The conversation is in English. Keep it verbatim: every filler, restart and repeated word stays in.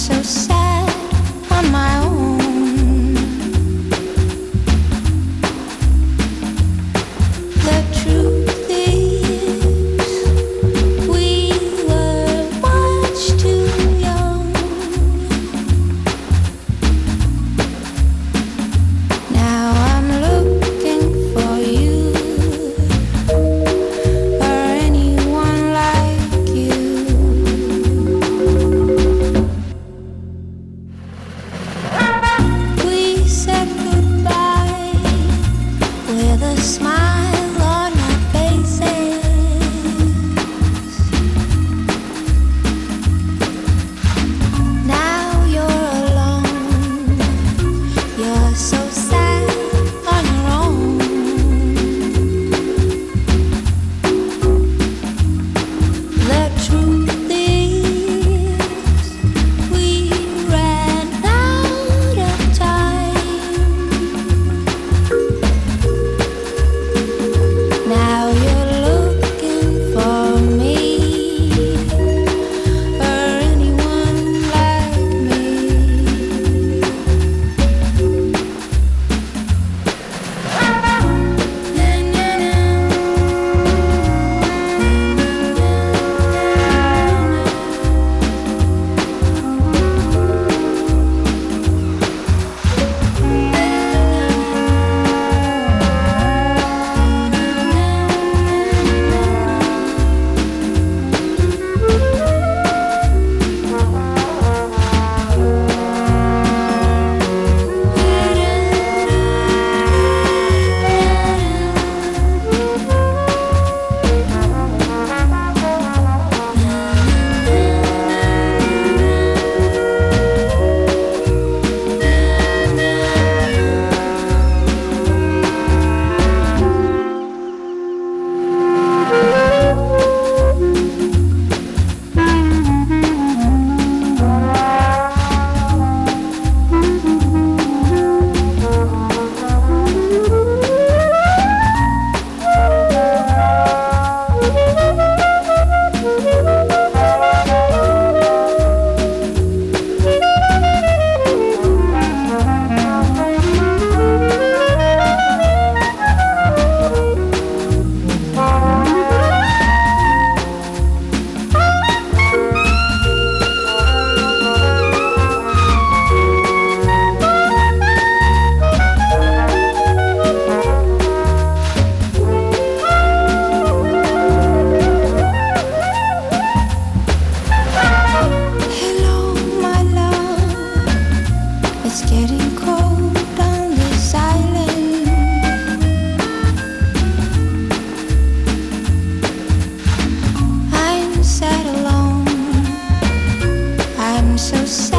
so sad on my own. The truth is, we were much too young. Now I'm looking for you or anyone like you. We said goodbye with a smile on our faces. Now you're alone, you're so sad on your own. The truth is, we ran out of time. Now you're looking for me or anyone like me. Hello, my love. It's getting cold on this island. I'm sad alone. I'm so sad.